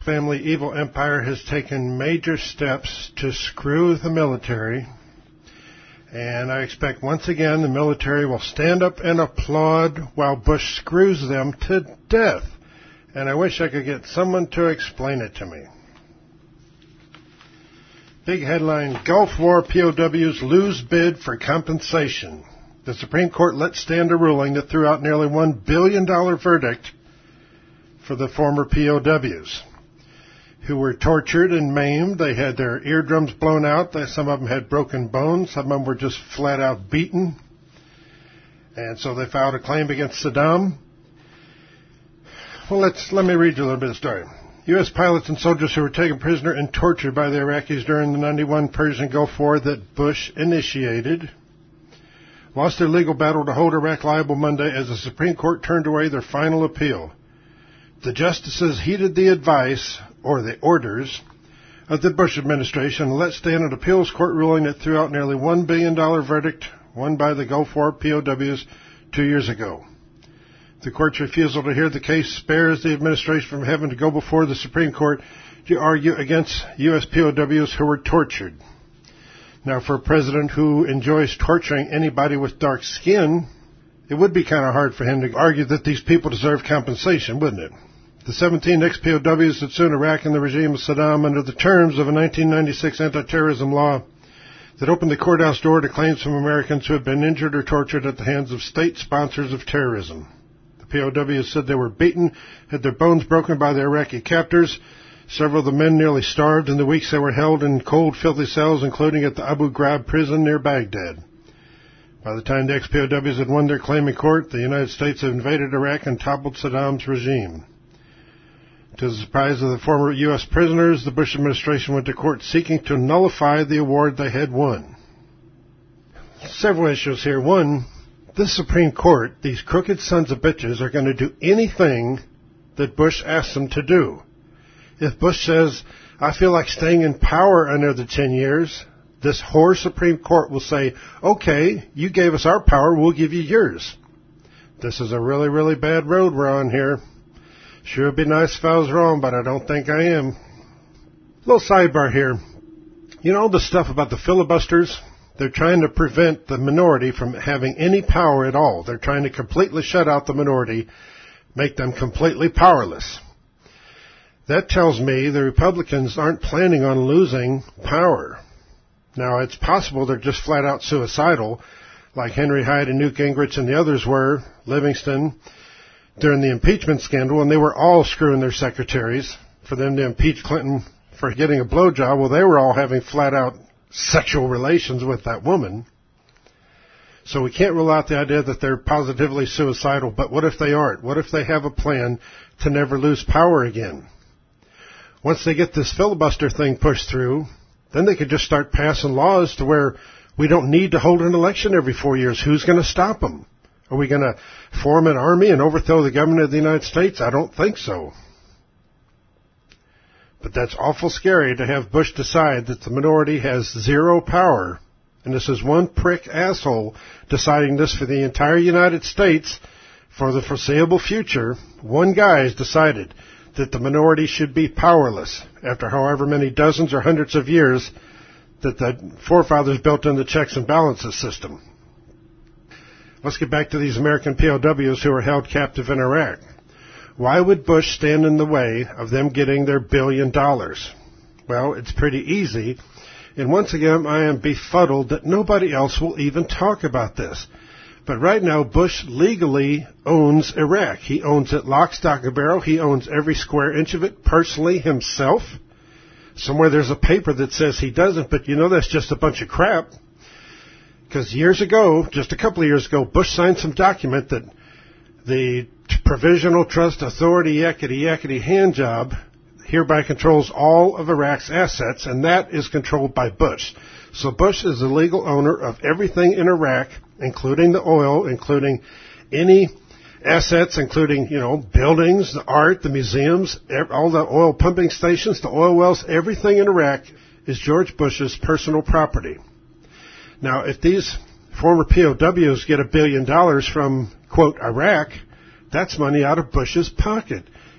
family evil empire has taken major steps to screw the military, and I expect once again the military will stand up and applaud while Bush screws them to death. And I wish I could get someone to explain it to me. Big headline, Gulf War POWs lose bid for compensation. The Supreme Court let stand a ruling that threw out nearly $1 billion verdict for the former POWs who were tortured and maimed. They had their eardrums blown out. Some of them had broken bones. Some of them were just flat out beaten. And so they filed a claim against Saddam. Well, let me read you a little bit of the story. U.S. pilots and soldiers who were taken prisoner and tortured by the Iraqis during the 91 Persian Gulf War that Bush initiated lost their legal battle to hold Iraq liable Monday as the Supreme Court turned away their final appeal. The justices heeded the advice, or the orders, of the Bush administration and let stand an appeals court ruling that threw out nearly $1 billion verdict won by the Gulf War POWs 2 years ago. The court's refusal to hear the case spares the administration from having to go before the Supreme Court to argue against U.S. POWs who were tortured. Now, for a president who enjoys torturing anybody with dark skin, it would be kind of hard for him to argue that these people deserve compensation, wouldn't it? The 17 ex-POWs that sued Iraq and the regime of Saddam under the terms of a 1996 anti-terrorism law that opened the courthouse door to claims from Americans who had been injured or tortured at the hands of state sponsors of terrorism. The POWs said they were beaten, had their bones broken by their Iraqi captors. Several of the men nearly starved in the weeks they were held in cold, filthy cells, including at the Abu Ghraib prison near Baghdad. By the time the ex-POWs had won their claim in court, the United States had invaded Iraq and toppled Saddam's regime. To the surprise of the former U.S. prisoners, the Bush administration went to court seeking to nullify the award they had won. Several issues here. One, this Supreme Court, these crooked sons of bitches, are going to do anything that Bush asks them to do. If Bush says, I feel like staying in power another 10 years, this whore Supreme Court will say, okay, you gave us our power, we'll give you yours. This is a really, really bad road we're on here. Sure would be nice if I was wrong, but I don't think I am. Little sidebar here. You know all the stuff about the filibusters? They're trying to prevent the minority from having any power at all. They're trying to completely shut out the minority, make them completely powerless. That tells me the Republicans aren't planning on losing power. Now, it's possible they're just flat out suicidal, like Henry Hyde and Newt Gingrich and the others were, Livingston, during the impeachment scandal, and they were all screwing their secretaries for them to impeach Clinton for getting a blowjob. Well, they were all having flat out sexual relations with that woman. So we can't rule out the idea that they're positively suicidal, but what if they aren't? What if they have a plan to never lose power again? Once they get this filibuster thing pushed through, then they could just start passing laws to where we don't need to hold an election every 4 years. Who's going to stop them? Are we going to form an army and overthrow the government of the United States? I don't think so. But that's awful scary to have Bush decide that the minority has zero power, and this is one prick asshole deciding this for the entire United States for the foreseeable future. One guy has decided that the minority should be powerless after however many dozens or hundreds of years that the forefathers built in the checks and balances system. Let's get back to these American POWs who are held captive in Iraq. Why would Bush stand in the way of them getting their $1 billion? Well, it's pretty easy. And once again, I am befuddled that nobody else will even talk about this. But right now, Bush legally owns Iraq. He owns it lock, stock, and barrel. He owns every square inch of it personally himself. Somewhere there's a paper that says he doesn't, but you know that's just a bunch of crap. Because years ago, just a couple of years ago, Bush signed some document that the Provisional Trust Authority, yakety hand job, hereby controls all of Iraq's assets, and that is controlled by Bush. So Bush is the legal owner of everything in Iraq, including the oil, including any assets, including, buildings, the art, the museums, all the oil pumping stations, the oil wells, everything in Iraq is George Bush's personal property. Now, if these former POWs get $1 billion from, quote, Iraq, that's money out of Bush's pocket.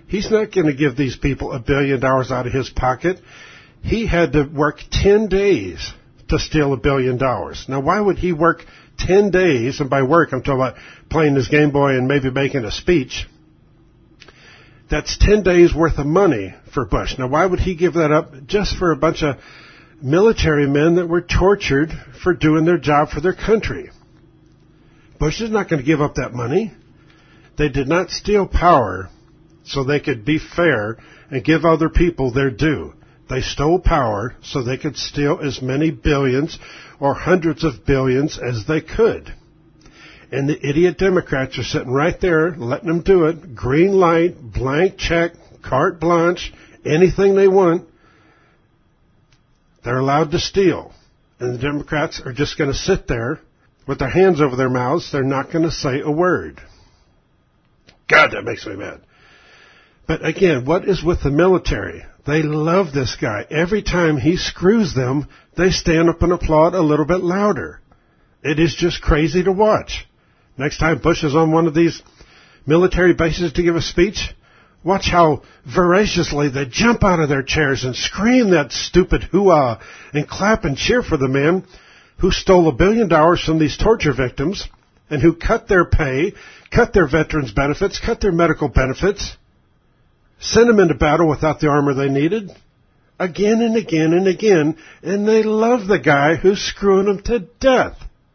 He's not going to give these people $1 billion out of his pocket. He had to work 10 days to steal $1 billion. Now, why would he work 10 days? And by work, I'm talking about playing his Game Boy and maybe making a speech. That's 10 days worth of money for Bush. Now, why would he give that up just for a bunch of military men that were tortured for doing their job for their country? Bush is not going to give up that money. They did not steal power so they could be fair and give other people their due. They stole power so they could steal as many billions or hundreds of billions as they could. And the idiot Democrats are sitting right there letting them do it. Green light, blank check, carte blanche, anything they want. They're allowed to steal. And the Democrats are just going to sit there with their hands over their mouths. They're not going to say a word. God, that makes me mad. But again, what is with the military? They love this guy. Every time he screws them, they stand up and applaud a little bit louder. It is just crazy to watch. Next time Bush is on one of these military bases to give a speech, watch how voraciously they jump out of their chairs and scream that stupid hoo-ah and clap and cheer for the man who stole $1 billion from these torture victims and who cut their pay, cut their veterans' benefits, cut their medical benefits, sent them into battle without the armor they needed, again and again and again, and they love the guy who's screwing them to death.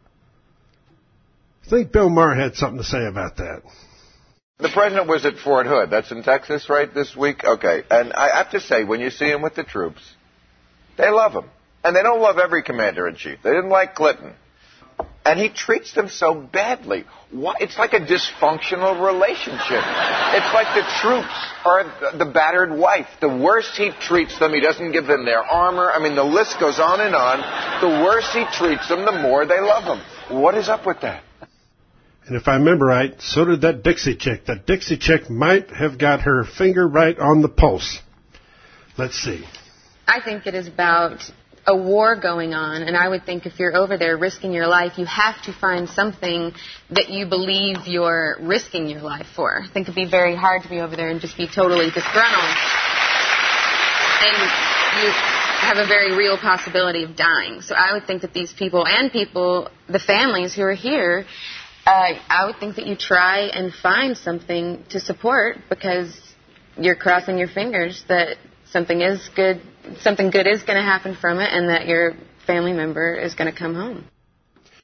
I think Bill Maher had something to say about that. The president was at Fort Hood. That's in Texas, right, this week? Okay. And I have to say, when you see him with the troops, they love him. And they don't love every commander-in-chief. They didn't like Clinton. And he treats them so badly. Why? It's like a dysfunctional relationship. It's like the troops are the battered wife. The worse he treats them, he doesn't give them their armor. I mean, the list goes on and on. The worse he treats them, the more they love him. What is up with that? And if I remember right, so did that Dixie chick. That Dixie chick might have got her finger right on the pulse. Let's see. I think it is about a war going on, and I would think if you're over there risking your life, you have to find something that you believe you're risking your life for. I think it'd be very hard to be over there and just be totally disgruntled. And you have a very real possibility of dying. So I would think that these people, the families who are here, I would think that you try and find something to support because you're crossing your fingers that something good is going to happen from it and that your family member is going to come home.